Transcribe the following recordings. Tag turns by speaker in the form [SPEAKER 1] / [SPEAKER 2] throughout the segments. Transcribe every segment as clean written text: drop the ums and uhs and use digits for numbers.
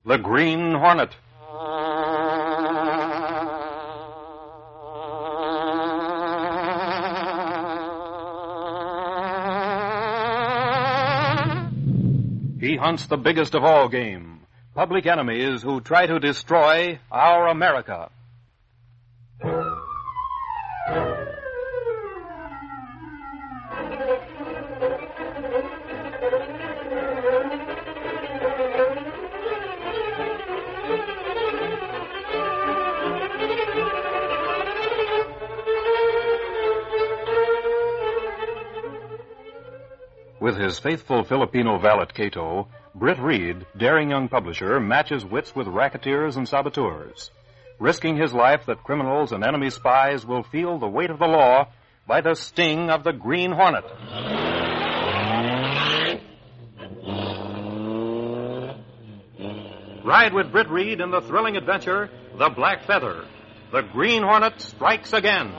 [SPEAKER 1] The Green Hornet. He hunts the biggest of all game, public enemies who try to destroy our America. With his faithful Filipino valet, Cato, Britt Reed, daring young publisher, matches wits with racketeers and saboteurs, risking his life that criminals and enemy spies will feel the weight of the law by the sting of the Green Hornet. Ride with Britt Reed in the thrilling adventure, The Black Feather. The Green Hornet strikes again.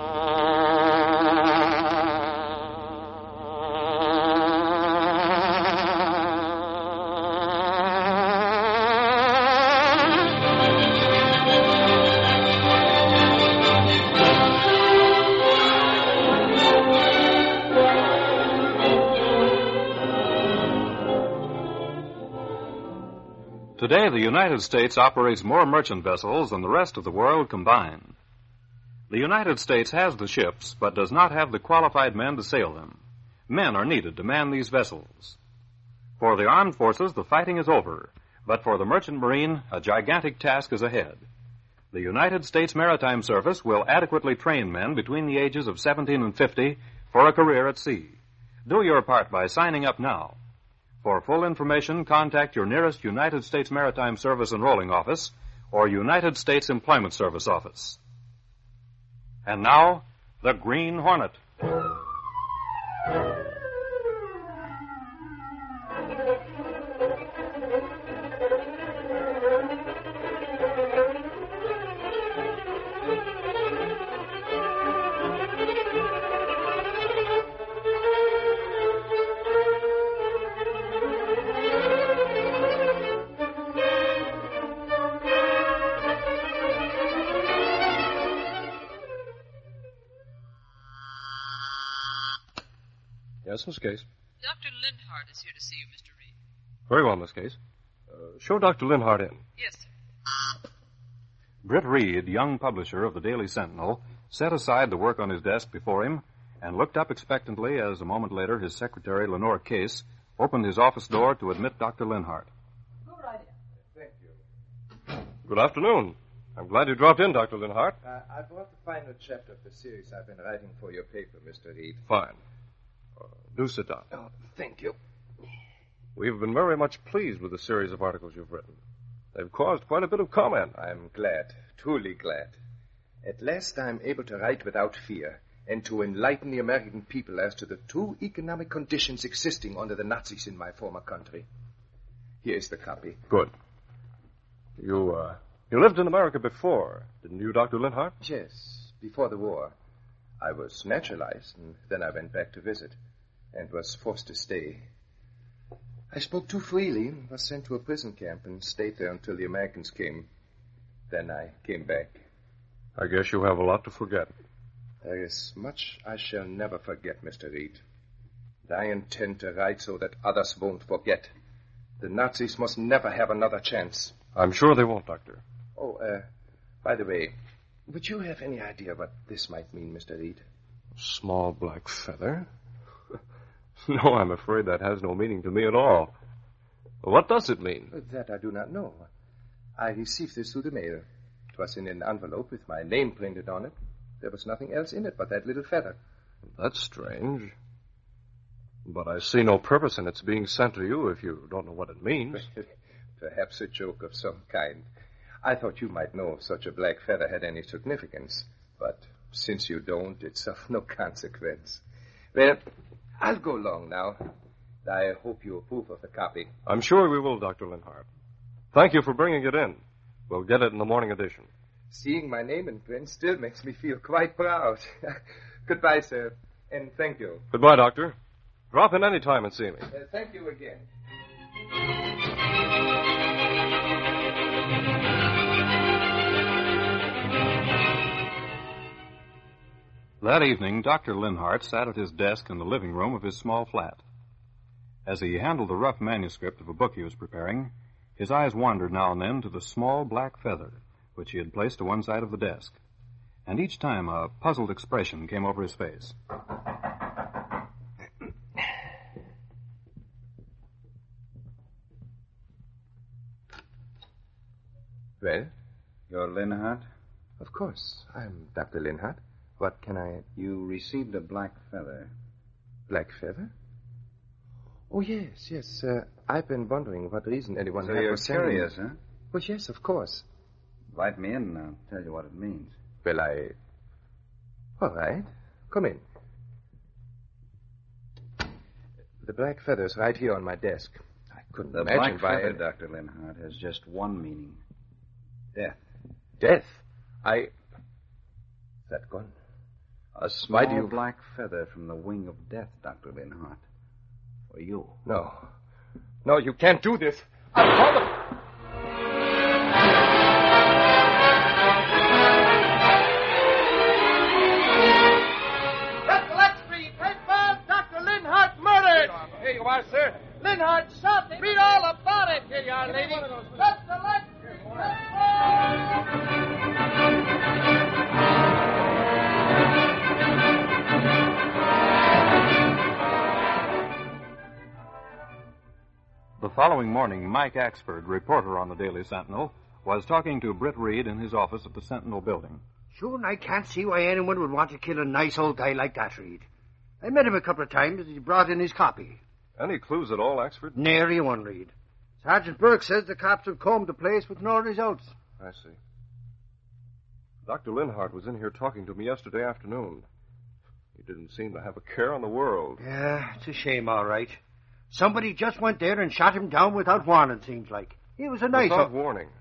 [SPEAKER 1] Today, the United States operates more merchant vessels than the rest of the world combined. The United States has the ships, but does not have the qualified men to sail them. Men are needed to man these vessels. For the armed forces, the fighting is over, but for the merchant marine, a gigantic task is ahead. The United States Maritime Service will adequately train men between the ages of 17 and 50 for a career at sea. Do your part by signing up now. For full information, contact your nearest United States Maritime Service Enrolling Office or United States Employment Service Office. And now, the Green Hornet.
[SPEAKER 2] Yes, Miss Case.
[SPEAKER 3] Dr. Linhart is here to see you, Mr. Reed.
[SPEAKER 2] Very well, Miss Case. Show Dr. Linhart in.
[SPEAKER 3] Yes, sir.
[SPEAKER 1] Britt Reed, young publisher of the Daily Sentinel, set aside the work on his desk before him and looked up expectantly as a moment later his secretary, Lenore Case, opened his office door to admit Dr. Linhart.
[SPEAKER 4] Go right in.
[SPEAKER 5] Thank you.
[SPEAKER 2] Good afternoon. I'm glad you dropped in, Dr. Linhart.
[SPEAKER 5] I brought the final chapter of the series I've been writing for your paper, Mr. Reed.
[SPEAKER 2] Fine. Do sit down.
[SPEAKER 5] Oh, thank you.
[SPEAKER 2] We've been very much pleased with the series of articles you've written. They've caused quite a bit of comment.
[SPEAKER 5] I'm glad, truly glad. At last I'm able to write without fear and to enlighten the American people as to the true economic conditions existing under the Nazis in my former country. Here is the copy.
[SPEAKER 2] Good. You lived in America before, didn't you, Dr. Linhart?
[SPEAKER 5] Yes, before the war. I was naturalized, and then I went back to visit, and was forced to stay. I spoke too freely, was sent to a prison camp, and stayed there until the Americans came. Then I came back.
[SPEAKER 2] I guess you have a lot to forget.
[SPEAKER 5] There is much I shall never forget, Mr. Reed. And I intend to write so that others won't forget. The Nazis must never have another chance.
[SPEAKER 2] I'm sure they won't, Doctor.
[SPEAKER 5] Oh, by the way, would you have any idea what this might mean, Mr. Reed?
[SPEAKER 2] Small black feather? No, I'm afraid that has no meaning to me at all. What does it mean?
[SPEAKER 5] That I do not know. I received this through the mail. It was in an envelope with my name printed on it. There was nothing else in it but that little feather.
[SPEAKER 2] That's strange. But I see no purpose in its being sent to you if you don't know what it means.
[SPEAKER 5] Perhaps a joke of some kind. I thought you might know if such a black feather had any significance. But since you don't, it's of no consequence. Well, I'll go along now. I hope you approve of the copy.
[SPEAKER 2] I'm sure we will, Dr. Linhart. Thank you for bringing it in. We'll get it in the morning edition.
[SPEAKER 5] Seeing my name in print still makes me feel quite proud. Goodbye, sir, and thank you.
[SPEAKER 2] Goodbye, Doctor. Drop in any time and see me.
[SPEAKER 5] Thank you again.
[SPEAKER 1] That evening, Dr. Linhart sat at his desk in the living room of his small flat. As he handled the rough manuscript of a book he was preparing, his eyes wandered now and then to the small black feather, which he had placed to one side of the desk. And each time a puzzled expression came over his face.
[SPEAKER 5] Well,
[SPEAKER 6] You're Linhart?
[SPEAKER 5] of course. I'm Dr. Linhart. What can I...
[SPEAKER 6] You received a black feather.
[SPEAKER 5] Black feather? Oh, yes. I've been wondering what reason anyone
[SPEAKER 6] So
[SPEAKER 5] had
[SPEAKER 6] you're
[SPEAKER 5] for sending...
[SPEAKER 6] curious, huh?
[SPEAKER 5] Well, yes, of course.
[SPEAKER 6] Invite me in and I'll tell you what it means.
[SPEAKER 5] Well, All right. Come in. The black feather's right here on my desk. I couldn't
[SPEAKER 6] The
[SPEAKER 5] imagine
[SPEAKER 6] black
[SPEAKER 5] why...
[SPEAKER 6] feather, Dr. Linhart, has just one meaning. Death.
[SPEAKER 5] Death? That gun?
[SPEAKER 6] A small
[SPEAKER 5] Why do you...
[SPEAKER 6] black feather from the wing of death, Dr. Linhart. For you.
[SPEAKER 5] No. No, you can't do this. I'll call them.
[SPEAKER 4] Dr. Lextree, Penfold, Dr. Linhart murdered.
[SPEAKER 5] Here you are, sir.
[SPEAKER 4] Linhart shot. Read all about it. Here you are, lady. Dr. Lextree, Penfold.
[SPEAKER 1] The following morning, Mike Axford, reporter on the Daily Sentinel, was talking to Britt Reed in his office at the Sentinel building.
[SPEAKER 7] Sure, and I can't see why anyone would want to kill a nice old guy like that, Reed. I met him a couple of times as he brought in his copy.
[SPEAKER 2] Any clues at all, Axford?
[SPEAKER 7] Nary one, Reed. Sergeant Burke says the cops have combed the place with no results.
[SPEAKER 2] I see. Dr. Linhart was in here talking to me yesterday afternoon. He didn't seem to have a care in the world.
[SPEAKER 7] Yeah, it's a shame, all right. Somebody just went there and shot him down without warning, seems like. He was a nice...
[SPEAKER 2] Without warning.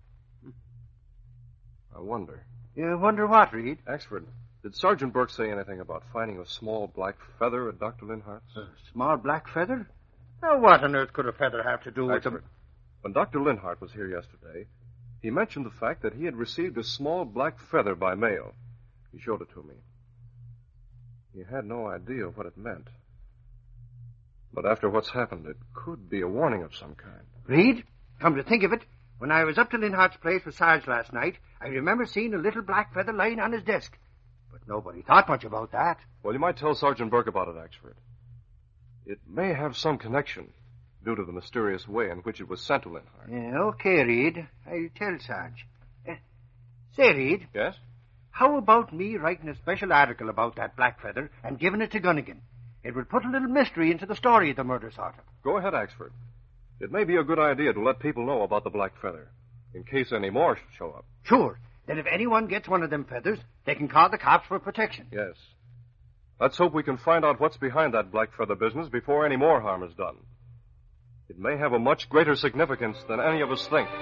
[SPEAKER 2] I wonder.
[SPEAKER 7] You wonder what, Reed?
[SPEAKER 2] Axford, did Sergeant Burke say anything about finding a small black feather at Dr. Linhart's?
[SPEAKER 7] A small black feather? Now, what on earth could a feather have to do with
[SPEAKER 2] Axford,
[SPEAKER 7] them?
[SPEAKER 2] when Dr. Linhart was here yesterday, he mentioned the fact that he had received a small black feather by mail. He showed it to me. He had no idea what it meant. But after what's happened, it could be a warning of some kind.
[SPEAKER 7] Reed, come to think of it, when I was up to Linhart's place with Sarge last night, I remember seeing a little black feather lying on his desk. But nobody thought much about that.
[SPEAKER 2] Well, you might tell Sergeant Burke about it, Axford. It may have some connection, due to the mysterious way in which it was sent to Linhart.
[SPEAKER 7] Yeah, okay, Reed. I'll tell Sarge. Say, Reed,
[SPEAKER 2] Yes?
[SPEAKER 7] how about me writing a special article about that black feather and giving it to Gunnigan? It would put a little mystery into the story of the murder, sort of.
[SPEAKER 2] Go ahead, Axford. It may be a good idea to let people know about the black feather, in case any more show up.
[SPEAKER 7] Sure. Then if anyone gets one of them feathers, they can call the cops for protection.
[SPEAKER 2] Yes. Let's hope we can find out what's behind that black feather business before any more harm is done. It may have a much greater significance than any of us think.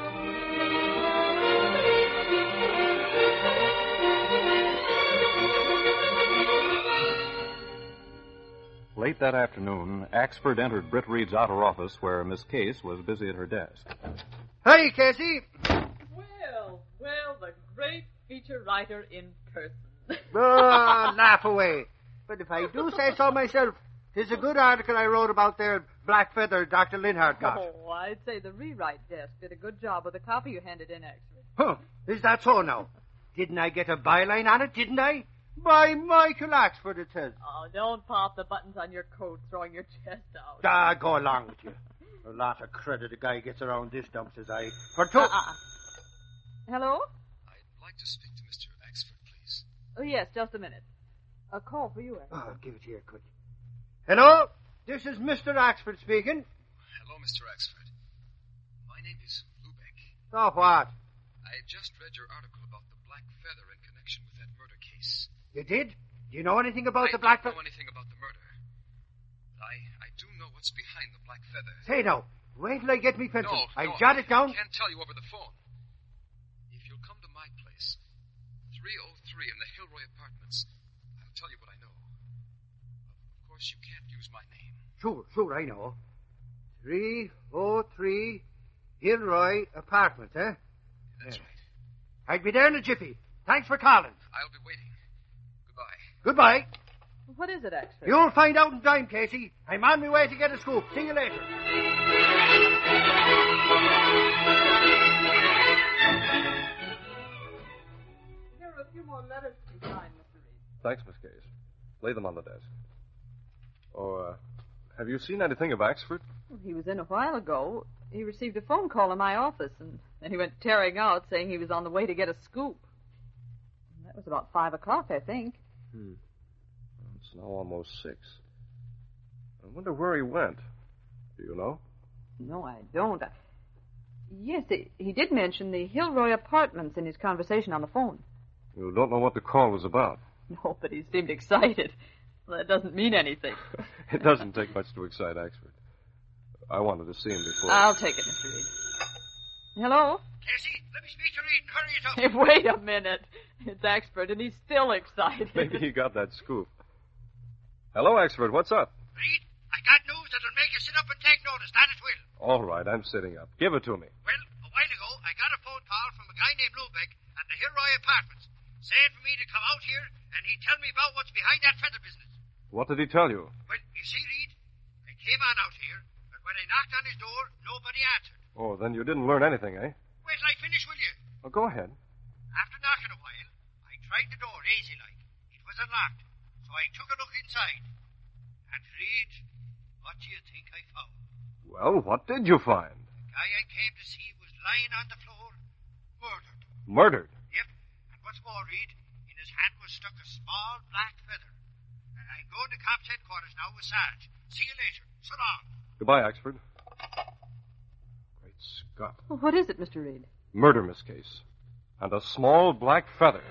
[SPEAKER 1] Late that afternoon, Axford entered Britt Reed's outer office where Miss Case was busy at her desk.
[SPEAKER 7] Hey, Casey.
[SPEAKER 3] Well, the great feature writer in person.
[SPEAKER 7] Oh, laugh away. But if I do say so myself, 'tis a good article I wrote about their black feather Dr. Linhart got.
[SPEAKER 3] Oh, I'd say the rewrite desk did a good job with the copy you handed in, Axford.
[SPEAKER 7] Huh, is that so now? Didn't I get a byline on it, didn't I? By Michael Axford, it says.
[SPEAKER 3] Oh, don't pop the buttons on your coat throwing your chest out.
[SPEAKER 7] Ah, go along with you. A lot of credit a guy gets around this dump, says I. For two...
[SPEAKER 3] Hello?
[SPEAKER 8] I'd like to speak to Mr. Axford, please.
[SPEAKER 3] Oh, yes, just a minute. A call for you, Axford.
[SPEAKER 7] Oh, give it here, quick. Hello? This is Mr. Axford speaking.
[SPEAKER 8] Hello, Mr. Axford. My name is Lubeck.
[SPEAKER 7] Oh, what?
[SPEAKER 8] I just read your article about the black feather in connection with that murder case.
[SPEAKER 7] You did? Do you know anything about
[SPEAKER 8] I
[SPEAKER 7] the black
[SPEAKER 8] don't
[SPEAKER 7] feather?
[SPEAKER 8] know anything about the murder. I do know what's behind the black feather.
[SPEAKER 7] Say now, wait till I get me pencil.
[SPEAKER 8] No,
[SPEAKER 7] I jot it down.
[SPEAKER 8] I can't tell you over the phone. If you'll come to my place, 303 in the Hilroy Apartments, I'll tell you what I know. Of course, you can't use my name.
[SPEAKER 7] Sure, I know. 303 Hilroy Apartments, eh?
[SPEAKER 8] That's right.
[SPEAKER 7] I'd be there in a jiffy. Thanks for calling.
[SPEAKER 8] I'll be waiting. Goodbye.
[SPEAKER 7] Goodbye.
[SPEAKER 3] What is it, Axford?
[SPEAKER 7] You'll find out in time, Casey. I'm on my way to get a scoop. See you later.
[SPEAKER 3] Here are a few more letters to be signed, Mr. Reed.
[SPEAKER 2] Thanks, Miss Case. Lay them on the desk. Oh, have you seen anything of Axford?
[SPEAKER 3] Well, he was in a while ago. He received a phone call in my office, and then he went tearing out, saying he was on the way to get a scoop. And that was about 5 o'clock, I think.
[SPEAKER 2] It's now almost 6. I wonder where he went. Do you know?
[SPEAKER 3] No, I don't. Yes, he did mention the Hillroy Apartments in his conversation on the phone.
[SPEAKER 2] You don't know what the call was about.
[SPEAKER 3] No, but he seemed excited. Well, that doesn't mean anything.
[SPEAKER 2] It doesn't take much to excite Axford. I wanted to see him before.
[SPEAKER 3] I'll take it, Mr. Reed. Hello?
[SPEAKER 7] Casey, let me speak to Reed and hurry it up.
[SPEAKER 3] Hey, wait a minute. It's Axford, and he's still excited.
[SPEAKER 2] Maybe he got that scoop. Hello, Axford. What's up?
[SPEAKER 7] Reed, I got news that'll make you sit up and take notice. That it will.
[SPEAKER 2] All right, I'm sitting up. Give it to me.
[SPEAKER 7] Well, a while ago, I got a phone call from a guy named Lubeck at the Hillroy Apartments, saying for me to come out here and he'd tell me about what's behind that feather business.
[SPEAKER 2] What did he tell you?
[SPEAKER 7] Well, you see, Reed, I came on out here, but when I knocked on his door, nobody answered.
[SPEAKER 2] Oh, then you didn't learn anything, eh?
[SPEAKER 7] Wait till I finish, will you?
[SPEAKER 2] Well, go ahead.
[SPEAKER 7] After knocking a while, I tried the door easy-like. It was unlocked, so I took a look inside. And, Reed, what do you think I found?
[SPEAKER 2] Well, what did you find?
[SPEAKER 7] The guy I came to see was lying on the floor, murdered.
[SPEAKER 2] Murdered?
[SPEAKER 7] Yep, and what's more, Reed, in his hand was stuck a small black feather. I'm going to Cops headquarters now with Sarge. See you later. So long.
[SPEAKER 2] Goodbye, Axford. Great Scott.
[SPEAKER 3] Well, what is it, Mr. Reed?
[SPEAKER 2] Murder, Miss Case. And a small black feather.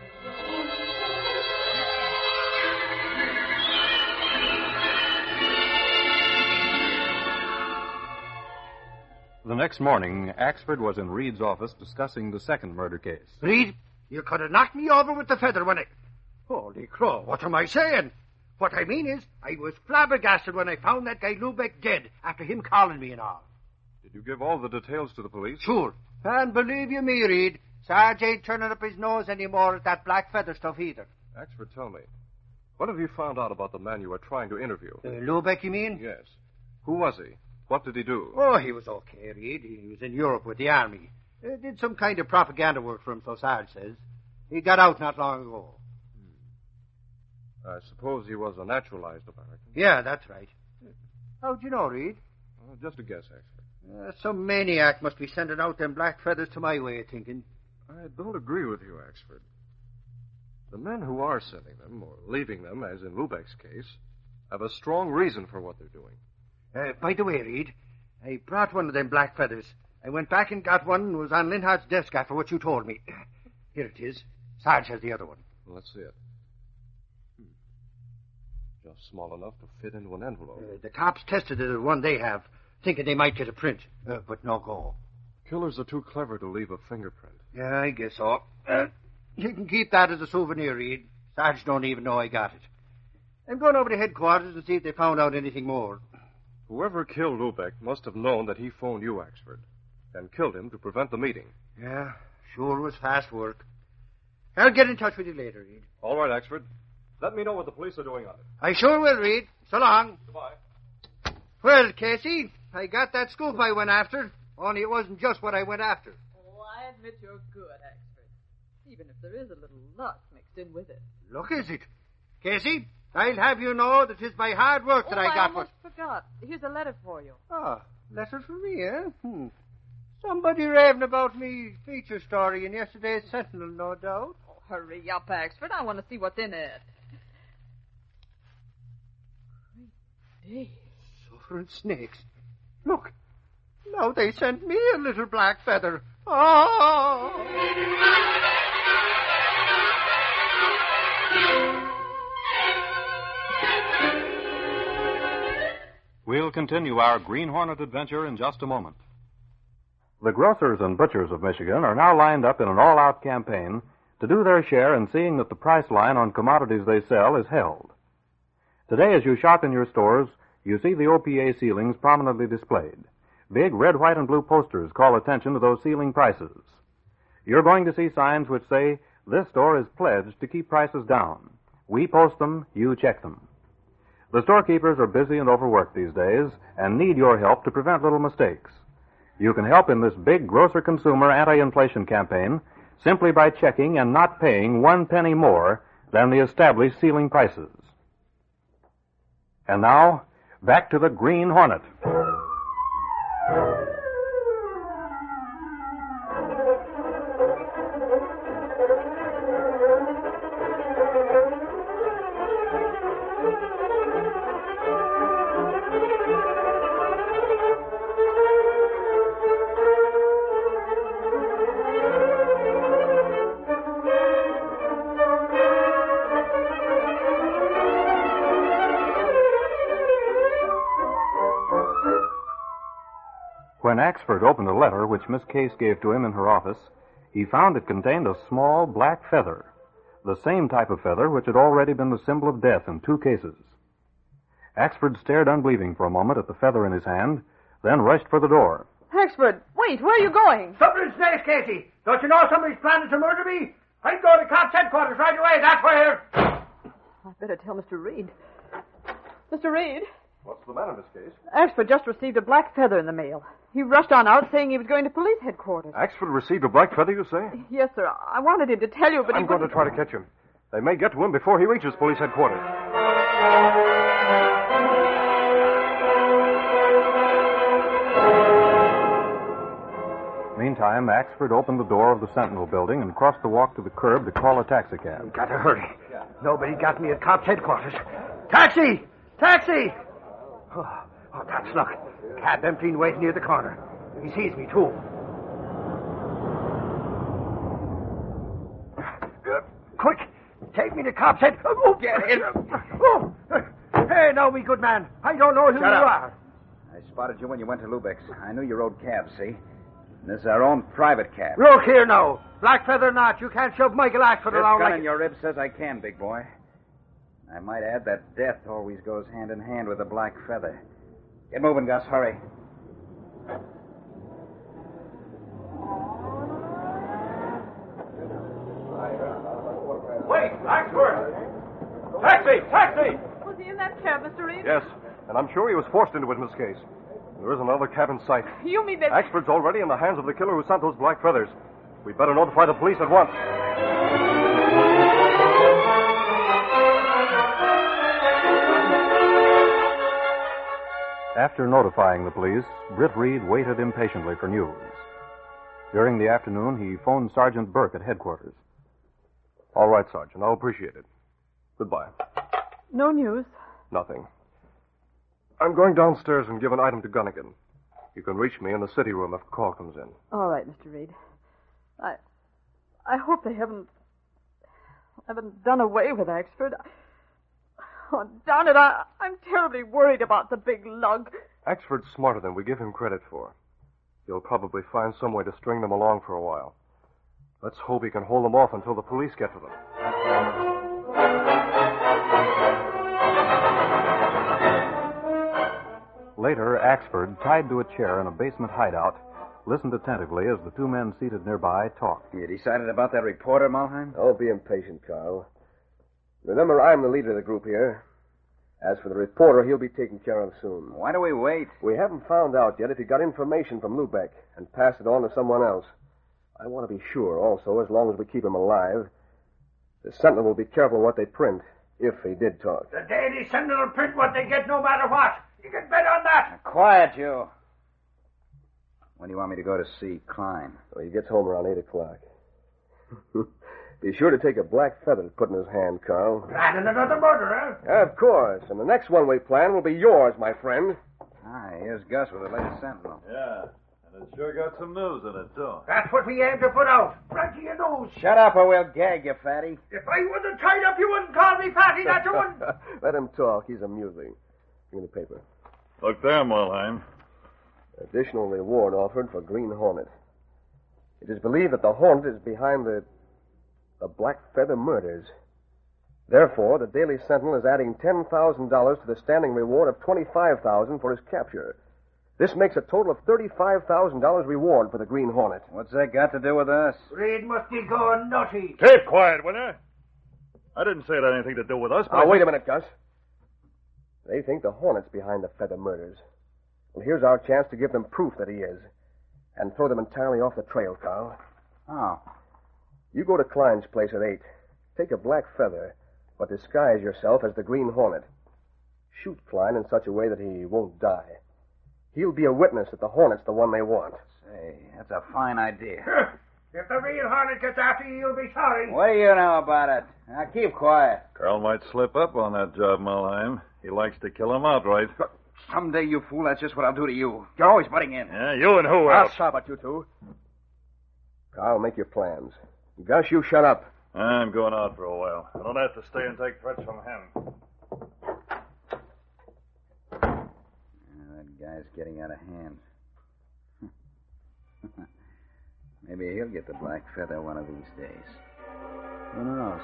[SPEAKER 1] The next morning, Axford was in Reed's office discussing the second murder case.
[SPEAKER 7] Reed, you could have knocked me over with the feather when I... Holy crow, what am I saying? What I mean is, I was flabbergasted when I found that guy Lubeck dead after him calling me and all.
[SPEAKER 2] Did you give all the details to the police?
[SPEAKER 7] Sure. And believe you me, Reed, Sarge ain't turning up his nose anymore at that black feather stuff either.
[SPEAKER 2] Axford, tell me, what have you found out about the man you were trying to interview?
[SPEAKER 7] Lubeck, you mean?
[SPEAKER 2] Yes. Who was he? What did he do?
[SPEAKER 7] Oh, he was okay, Reed. He was in Europe with the army. Did some kind of propaganda work for him, so Sarge says. He got out not long ago.
[SPEAKER 2] I suppose he was a naturalized American.
[SPEAKER 7] Yeah, that's right. How'd you know, Reed?
[SPEAKER 2] Just a guess, Axford.
[SPEAKER 7] Some maniac must be sending out them black feathers to my way of thinking.
[SPEAKER 2] I don't agree with you, Axford. The men who are sending them, or leaving them, as in Lubeck's case, have a strong reason for what they're doing.
[SPEAKER 7] By the way, Reed, I brought one of them black feathers. I went back and got one and was on Linhart's desk after what you told me. Here it is. Sarge has the other one.
[SPEAKER 2] Well, let's see it. Just small enough to fit into an envelope.
[SPEAKER 7] The cops tested it at one they have, thinking they might get a print, but no go.
[SPEAKER 2] Killers are too clever to leave a fingerprint.
[SPEAKER 7] Yeah, I guess so. You can keep that as a souvenir, Reed. Sarge don't even know I got it. I'm going over to headquarters and see if they found out anything more.
[SPEAKER 2] Whoever killed Lubeck must have known that he phoned you, Axford, and killed him to prevent the meeting.
[SPEAKER 7] Yeah, sure was fast work. I'll get in touch with you later, Reed.
[SPEAKER 2] All right, Axford. Let me know what the police are doing on it.
[SPEAKER 7] I sure will, Reed. So long.
[SPEAKER 2] Goodbye.
[SPEAKER 7] Well, Casey, I got that scoop I went after, only it wasn't just what I went after.
[SPEAKER 3] Oh, I admit you're good, Axford. Even if there is a little luck mixed in with it.
[SPEAKER 7] Look, is it? Casey, I'll have you know that 'tis by hard work that I got
[SPEAKER 3] I almost forgot. Here's a letter for you.
[SPEAKER 7] Ah, letter for me, eh? Somebody raving about me feature story in yesterday's Sentinel, no doubt.
[SPEAKER 3] Oh, hurry up, Axford. I want to see what's in it. Great day.
[SPEAKER 7] Suffering snakes. Look, now they sent me a little black feather. Oh!
[SPEAKER 1] We'll continue our Green Hornet adventure in just a moment. The grocers and butchers of Michigan are now lined up in an all-out campaign to do their share in seeing that the price line on commodities they sell is held. Today, as you shop in your stores, you see the OPA ceilings prominently displayed. Big red, white, and blue posters call attention to those ceiling prices. You're going to see signs which say, this store is pledged to keep prices down. We post them, you check them. The storekeepers are busy and overworked these days and need your help to prevent little mistakes. You can help in this big grocer consumer anti-inflation campaign simply by checking and not paying 1 penny more than the established ceiling prices. And now, back to the Green Hornet. When Axford opened a letter which Miss Case gave to him in her office, he found it contained a small black feather, the same type of feather which had already been the symbol of death in 2 cases. Axford stared unbelieving for a moment at the feather in his hand, then rushed for the door.
[SPEAKER 3] Axford, wait, where are you going?
[SPEAKER 7] Something's next, Casey. Don't you know somebody's planning to murder me? I'd go to cops' headquarters right away. That's where.
[SPEAKER 3] I'd better tell Mr. Reed. Mr. Reed?
[SPEAKER 2] What's the matter, Miss Case?
[SPEAKER 3] Axford just received a black feather in the mail. He rushed on out saying he was going to police headquarters.
[SPEAKER 2] Axford received a black feather, you say?
[SPEAKER 3] Yes, sir. I wanted him to tell you, but
[SPEAKER 2] I'm going to try to catch him. They may get to him before he reaches police headquarters.
[SPEAKER 1] Meantime, Axford opened the door of the Sentinel building and crossed the walk to the curb to call a taxicab.
[SPEAKER 7] Got to hurry. Nobody got me at cops' headquarters. Taxi! Taxi! Oh, that's luck. Cab empty and waiting near the corner. He sees me, too. Quick! Take me to cops' head. Oh,
[SPEAKER 6] Get in.
[SPEAKER 7] Oh. Hey, now, me good man. I don't know who
[SPEAKER 6] Shut
[SPEAKER 7] you
[SPEAKER 6] up.
[SPEAKER 7] are.
[SPEAKER 6] I spotted you when you went to Lubeck's. I knew you rode cabs, see? And this is our own private cab.
[SPEAKER 7] Look here now. Black feather or not, you can't shove Michael Axford
[SPEAKER 6] This
[SPEAKER 7] around
[SPEAKER 6] gun
[SPEAKER 7] like...
[SPEAKER 6] in your rib says I can, big boy. I might add that death always goes hand in hand with a black feather. Get moving, Gus. Hurry.
[SPEAKER 2] Wait, Axford! Taxi! Taxi!
[SPEAKER 3] Was he in that cab, Mr. Reed?
[SPEAKER 2] Yes, and I'm sure he was forced into it in this case. There isn't another cab in sight.
[SPEAKER 3] You mean that...
[SPEAKER 2] Axford's already in the hands of the killer who sent those black feathers. We'd better notify the police at once.
[SPEAKER 1] After notifying the police, Britt Reed waited impatiently for news. During the afternoon, he phoned Sergeant Burke at headquarters.
[SPEAKER 2] All right, Sergeant. I'll appreciate it. Goodbye.
[SPEAKER 3] No news.
[SPEAKER 2] Nothing. I'm going downstairs and give an item to Gunnigan. You can reach me in the city room if a call comes in.
[SPEAKER 3] All right, Mr. Reed. I hope they haven't done away with Axford. Oh, darn it, I'm terribly worried about the big lug.
[SPEAKER 2] Axford's smarter than we give him credit for. He'll probably find some way to string them along for a while. Let's hope he can hold them off until the police get to them.
[SPEAKER 1] Later, Axford, tied to a chair in a basement hideout, listened attentively as the 2 men seated nearby talked.
[SPEAKER 6] You decided about that reporter, Mulheim?
[SPEAKER 9] Don't be impatient, Carl. Remember, I'm the leader of the group here. As for the reporter, he'll be taken care of soon.
[SPEAKER 6] Why do we wait?
[SPEAKER 9] We haven't found out yet if he got information from Lubeck and passed it on to someone else. I want to be sure, also, as long as we keep him alive. The Sentinel will be careful what they print, if he did talk.
[SPEAKER 7] The Daily Sentinel will print what they get no matter what. You can bet on that.
[SPEAKER 6] Now, quiet, you. When do you want me to go to see Klein?
[SPEAKER 9] Well, he gets home around 8 o'clock. Be sure to take a black feather to put in his hand, Carl.
[SPEAKER 7] Planning another murder, huh?
[SPEAKER 9] Of course. And the next one we plan will be yours, my friend.
[SPEAKER 6] Ah, here's Gus with the latest Sentinel.
[SPEAKER 10] Yeah, and it's sure got some news in it, too.
[SPEAKER 7] That's what we aim to put out. Right to your nose.
[SPEAKER 6] Shut up or we'll gag you, fatty.
[SPEAKER 7] If I wasn't tied up, you wouldn't call me fatty, that you wouldn't.
[SPEAKER 9] Let him talk. He's amusing. Give me the paper.
[SPEAKER 10] Look there, Mulheim.
[SPEAKER 9] Additional reward offered for Green Hornet. It is believed that the Hornet is behind the Black Feather murders. Therefore, the Daily Sentinel is adding $10,000 to the standing reward of $25,000 for his capture. This makes a total of $35,000 reward for the Green Hornet.
[SPEAKER 6] What's that got to do with us?
[SPEAKER 7] Reed must be going nutty.
[SPEAKER 10] Keep quiet, will you? I didn't say it had anything to do with us.
[SPEAKER 9] Now, wait a minute, Gus. They think the Hornet's behind the Feather murders. Well, here's our chance to give them proof that he is. And throw them entirely off the trail, Carl.
[SPEAKER 6] Oh.
[SPEAKER 9] You go to Klein's place at 8. Take a black feather, but disguise yourself as the Green Hornet. Shoot Klein in such a way that he won't die. He'll be a witness that the Hornet's the one they want.
[SPEAKER 6] Say, that's a fine idea.
[SPEAKER 7] If the real Hornet gets after you, you'll be sorry.
[SPEAKER 6] What do you know about it? Now, keep quiet.
[SPEAKER 10] Carl might slip up on that job, Mulheim. He likes to kill him outright.
[SPEAKER 6] Someday, you fool, that's just what I'll do to you. You're always butting in.
[SPEAKER 10] Yeah, you and who
[SPEAKER 9] I'll
[SPEAKER 10] else?
[SPEAKER 9] stop at you two. Carl, make your plans. Gus, you shut up.
[SPEAKER 10] I'm going out for a while. I don't have to stay and take threats from him.
[SPEAKER 6] That guy's getting out of hand. Maybe he'll get the black feather one of these days. Who knows?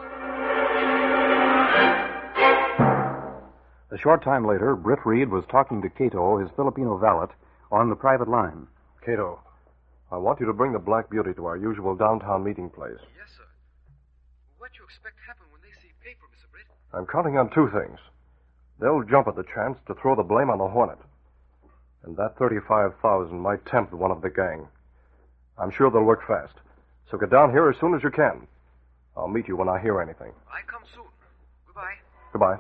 [SPEAKER 1] A short time later, Britt Reed was talking to Cato, his Filipino valet, on the private line.
[SPEAKER 2] Cato, I want you to bring the Black Beauty to our usual downtown meeting place.
[SPEAKER 8] Yes, sir. What you expect happen when they see paper, Mr. Britt?
[SPEAKER 2] I'm counting on two things. They'll jump at the chance to throw the blame on the Hornet. And that $35,000 might tempt one of the gang. I'm sure they'll work fast. So get down here as soon as you can. I'll meet you when I hear anything.
[SPEAKER 8] I come soon. Goodbye.
[SPEAKER 2] Goodbye.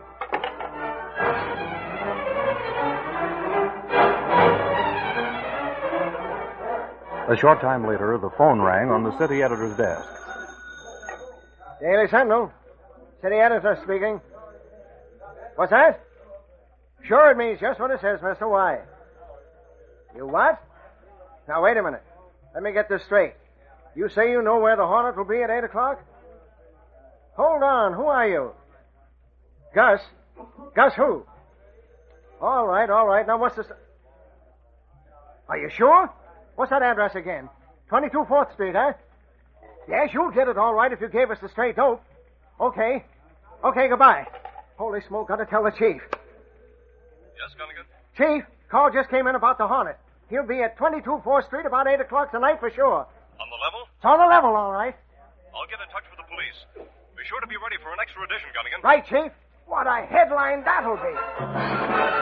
[SPEAKER 1] A short time later, the phone rang on the city editor's desk.
[SPEAKER 7] Daily Sentinel. City editor speaking. What's that? Sure, it means just what it says, Mr. Y. You what? Now, wait a minute. Let me get this straight. You say you know where the Hornet will be at 8 o'clock? Hold on. Who are you? Gus. Gus who? All right. Now, what's this? Are you sure? What's that address again? 22 4th Street, huh? Yes, you'll get it all right if you gave us the straight dope. Okay, goodbye. Holy smoke, gotta tell the chief.
[SPEAKER 2] Yes, Gunnigan?
[SPEAKER 7] Chief, call just came in about the Hornet. He'll be at 22 4th Street about 8 o'clock tonight for sure.
[SPEAKER 2] On the level?
[SPEAKER 7] It's on the level, all right.
[SPEAKER 2] I'll get in touch with the police. Be sure to be ready for an extra edition, Gunnigan.
[SPEAKER 7] Right, Chief. What a headline that'll be.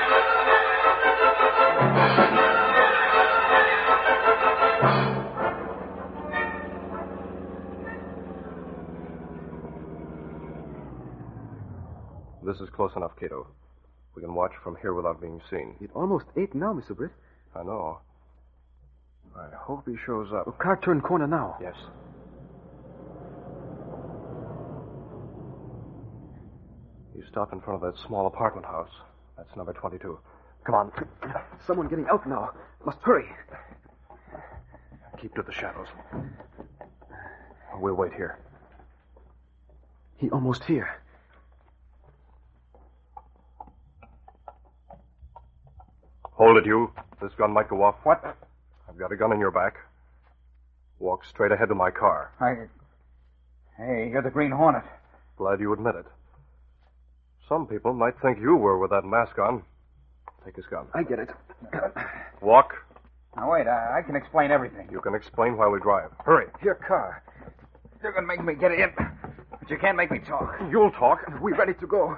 [SPEAKER 2] This is close enough, Cato. We can watch from here without being seen.
[SPEAKER 9] It's almost 8 now, Mr. Britt.
[SPEAKER 2] I know. I hope he shows up.
[SPEAKER 9] Car turned corner now.
[SPEAKER 2] Yes. He stopped in front of that small apartment house. That's number 22. Come on.
[SPEAKER 9] Someone getting out now. Must hurry.
[SPEAKER 2] Keep to the shadows. We'll wait here.
[SPEAKER 9] He almost here.
[SPEAKER 2] Hold it, you. This gun might go off. What? I've got a gun in your back. Walk straight ahead to my car.
[SPEAKER 6] Hey, you're the Green Hornet.
[SPEAKER 2] Glad you admit it. Some people might think you were with that mask on. Take his gun.
[SPEAKER 9] I get it.
[SPEAKER 2] Walk.
[SPEAKER 6] Now, wait, I can explain everything.
[SPEAKER 2] You can explain while we drive. Hurry.
[SPEAKER 6] Your car. You're going to make me get in, but you can't make me talk.
[SPEAKER 2] You'll talk.
[SPEAKER 9] We're ready to go.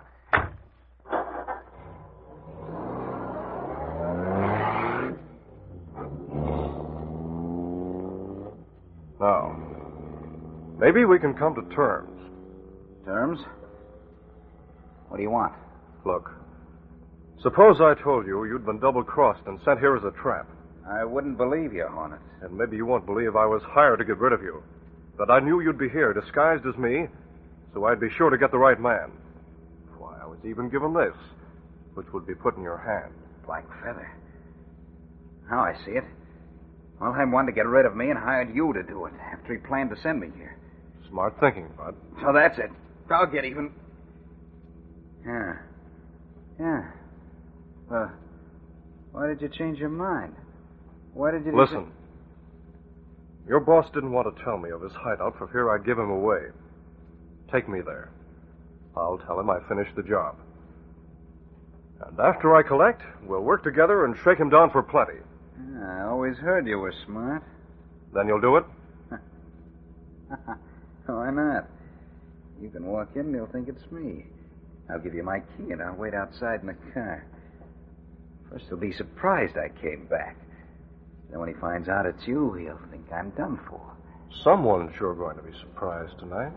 [SPEAKER 2] Now, maybe we can come to terms.
[SPEAKER 6] Terms? What do you want?
[SPEAKER 2] Look, suppose I told you you'd been double-crossed and sent here as a trap.
[SPEAKER 6] I wouldn't believe you, Hornet.
[SPEAKER 2] And maybe you won't believe I was hired to get rid of you. That I knew you'd be here, disguised as me, so I'd be sure to get the right man. Why, I was even given this, which would be put in your hand.
[SPEAKER 6] Black feather. Now I see it. Mulheim wanted to get rid of me and hired you to do it after he planned to send me here.
[SPEAKER 2] Smart thinking, Bud.
[SPEAKER 6] So that's it. I'll get even. Yeah. Why did you change your mind? Why did you...
[SPEAKER 2] Listen. Your boss didn't want to tell me of his hideout for fear I'd give him away. Take me there. I'll tell him I finished the job. And after I collect, we'll work together and shake him down for plenty.
[SPEAKER 6] I always heard you were smart.
[SPEAKER 2] Then you'll do it?
[SPEAKER 6] Why not? You can walk in and he'll think it's me. I'll give you my key and I'll wait outside in the car. First he'll be surprised I came back. Then when he finds out it's you, he'll think I'm done for.
[SPEAKER 2] Someone's sure going to be surprised tonight.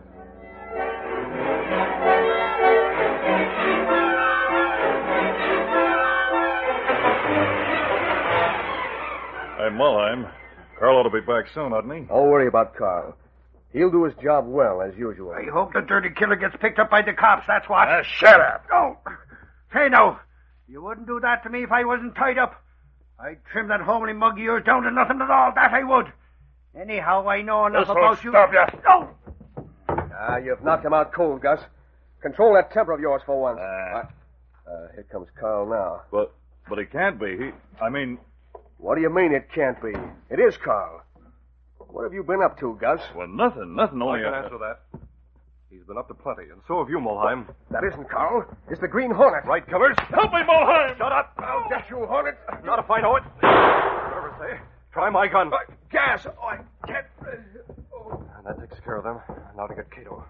[SPEAKER 10] Hey, Mulheim. Carl ought to be back soon, oughtn't he?
[SPEAKER 9] Don't worry about Carl. He'll do his job well, as usual.
[SPEAKER 7] I hope the dirty killer gets picked up by the cops, that's what.
[SPEAKER 10] Shut up.
[SPEAKER 7] Oh, say now, you wouldn't do that to me if I wasn't tied up. I'd trim that homely mug of yours down to nothing at all, that I would. Anyhow, I know enough about you.
[SPEAKER 10] Stop you.
[SPEAKER 7] Oh!
[SPEAKER 9] You've knocked him out cold, Gus. Control that temper of yours for once. Here comes Carl now.
[SPEAKER 10] But it can't be.
[SPEAKER 9] What do you mean it can't be? It is Carl. What have you been up to, Gus?
[SPEAKER 10] Well, nothing. Only
[SPEAKER 2] I can answer that. He's been up to plenty, and so have you, Mulheim.
[SPEAKER 9] That isn't Carl. It's the Green Hornet.
[SPEAKER 2] Right, killers?
[SPEAKER 10] Help me, Mulheim!
[SPEAKER 2] Shut up! I'll get you, Hornet. Not if I know it. Nervous, eh? Try my gun.
[SPEAKER 9] Gas! Oh, I can't.
[SPEAKER 2] That takes care of them. Now to get Cato.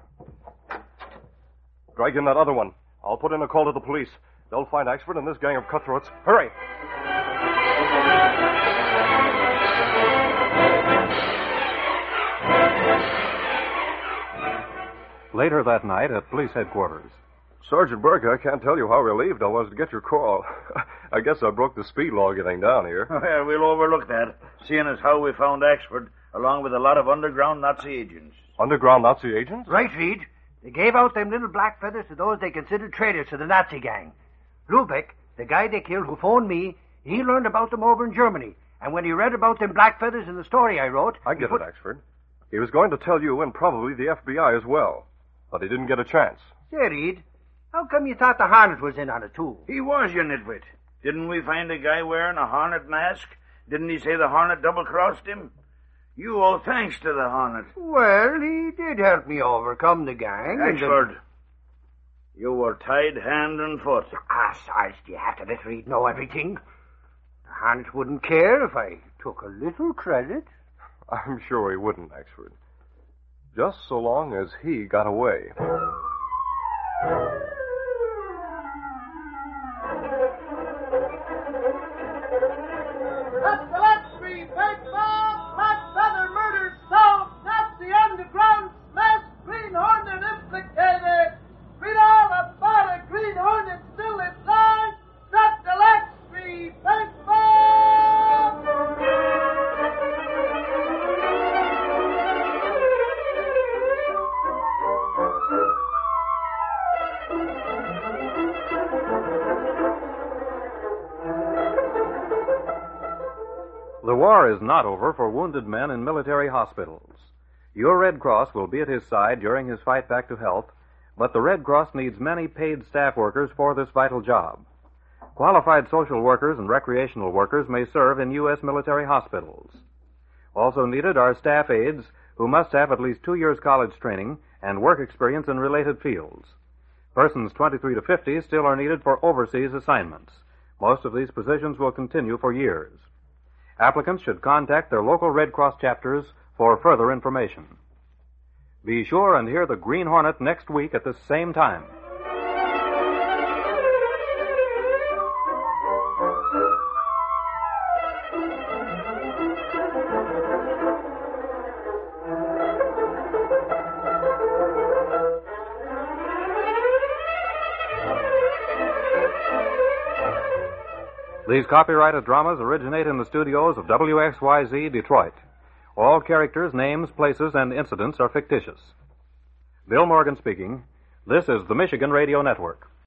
[SPEAKER 2] Drag in that other one. I'll put in a call to the police. They'll find Axford and this gang of cutthroats. Hurry!
[SPEAKER 1] Later that night at police headquarters.
[SPEAKER 2] Sergeant Burke, I can't tell you how relieved I was to get your call. I guess I broke the speed law getting down here.
[SPEAKER 11] Well, we'll overlook that, seeing as how we found Axford, along with a lot of underground Nazi agents.
[SPEAKER 2] Underground Nazi agents?
[SPEAKER 7] Right, Reed. They gave out them little black feathers to those they considered traitors to the Nazi gang. Lubeck, the guy they killed who phoned me, he learned about them over in Germany. And when he read about them black feathers in the story I wrote...
[SPEAKER 2] I get it, Axford. He was going to tell you and probably the FBI as well. But he didn't get a chance.
[SPEAKER 7] Say, Reed, how come you thought the Hornet was in on it, too?
[SPEAKER 11] He was, you nitwit. Didn't we find a guy wearing a Hornet mask? Didn't he say the Hornet double-crossed him? You owe thanks to the Hornet.
[SPEAKER 7] Well, he did help me overcome the gang.
[SPEAKER 11] Axford, you were tied hand and foot.
[SPEAKER 7] Sarge, do you have to let Reed know everything? The Hornet wouldn't care if I took a little credit.
[SPEAKER 2] I'm sure he wouldn't, Axford. Just so long as he got away.
[SPEAKER 4] That's Gillespie, baseball, Black Feather murder solved. That's the underground smash. Green Hornet implicated. Read all about it. Green Hornet still inside. That's Gillespie, baseball.
[SPEAKER 1] The war is not over for wounded men in military hospitals. Your Red Cross will be at his side during his fight back to health, but the Red Cross needs many paid staff workers for this vital job. Qualified social workers and recreational workers may serve in U.S. military hospitals. Also needed are staff aides who must have at least 2 years college training and work experience in related fields. Persons 23 to 50 still are needed for overseas assignments. Most of these positions will continue for years. Applicants should contact their local Red Cross chapters for further information. Be sure and hear the Green Hornet next week at the same time. These copyrighted dramas originate in the studios of WXYZ Detroit. All characters, names, places, and incidents are fictitious. Bill Morgan speaking. This is the Michigan Radio Network.